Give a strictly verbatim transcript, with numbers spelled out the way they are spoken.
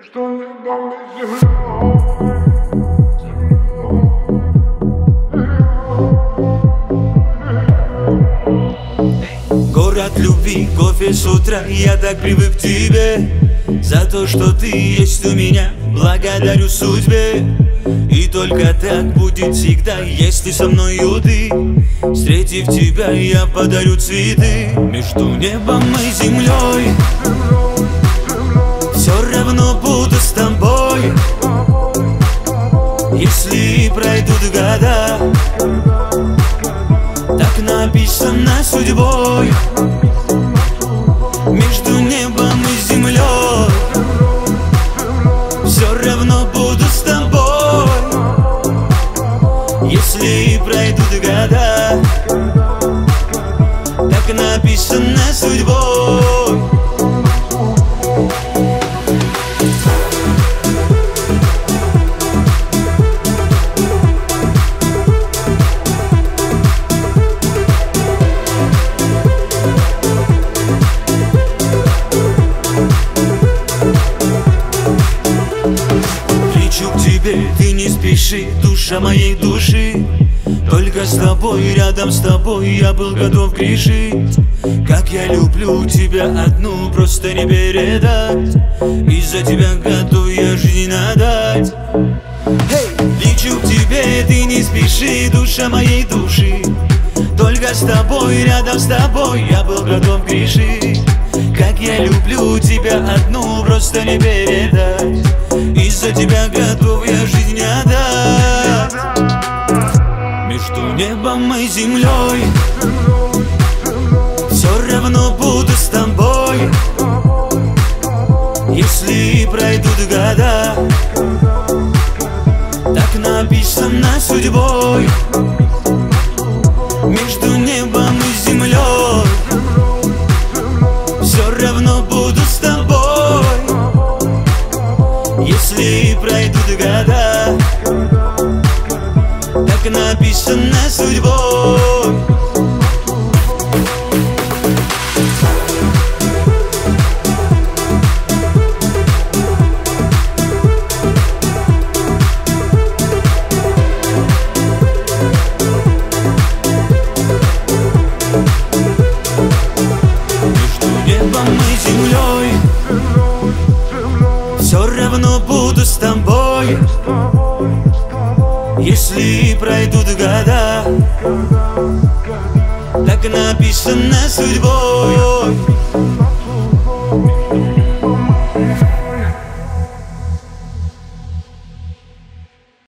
Между небом и землей. Город любви, кофе с утра, я так привык к тебе. За то, что ты есть у меня, благодарю судьбе. И только так будет всегда, если со мною ты. Встретив тебя, я подарю цветы. Между небом и землей все равно буду с тобой. Если пройдут года, так написано судьбой. Между небом и землей все равно буду с тобой. Если пройдут года, так написано судьбой. Ты не спеши, душа моей души. Только с тобой, рядом с тобой я был готов грешить. Как я люблю тебя одну, просто не передать. Из-за тебя готов я жизнь отдать. Hey! Лечу к тебе, ты не спеши, душа моей души. Только с тобой, рядом с тобой я был готов грешить. Как я люблю тебя одну, просто не передать. Из-за тебя готов я жизнь отдать. Между небом и землей все равно буду с тобой. Если пройдут года, так написано судьбой. Между небом и землей все равно буду с тобой. Если пройдут года, так написано судьбой. Все равно буду с тобой. Если пройдут года, так написано судьбой.